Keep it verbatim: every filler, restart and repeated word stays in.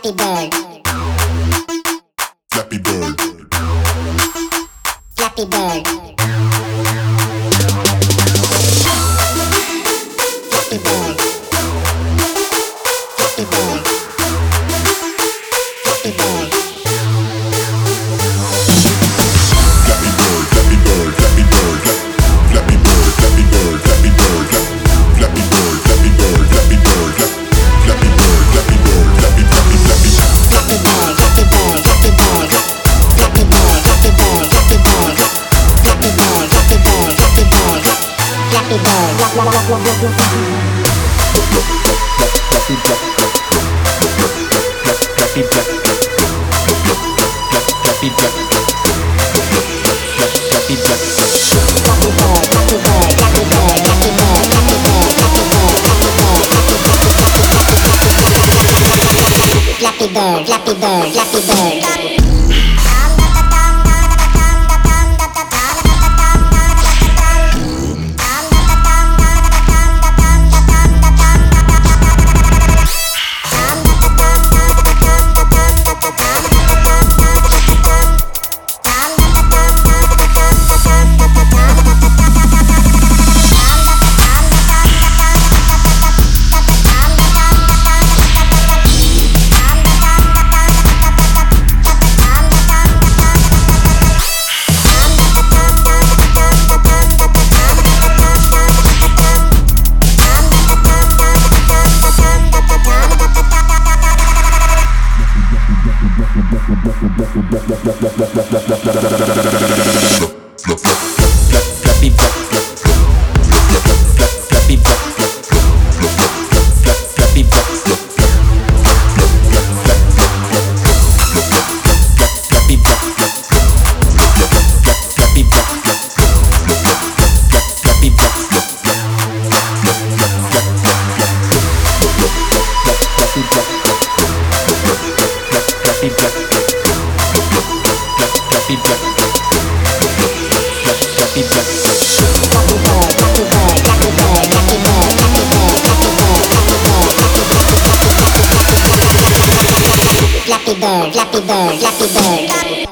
Flappy Bird, Flappy Bird, Flappy Bird, Flappy Bird, Flappy Bird, Flappy Bird. Flappy Bird, Flappy Bird, Flappy Bird, Flappy Bird, Flappy Bird, Flappy Bird, Flappy Bird, Flappy Bird, Flappy Bird, Flappy Bird, Flappy Bird, Flappy Flappy Flappy. Flappy Bird, Flappy Bird, Flappy Bird, Flappy Bird, Flappy Bird, Flappy Bird, Flappy Bird, Flappy Bird, Flappy Bird, Flappy Bird, Flappy Bird, Flappy Bird, Flappy Bird. Flappy Bird, Flappy Bird, Flappy Bird.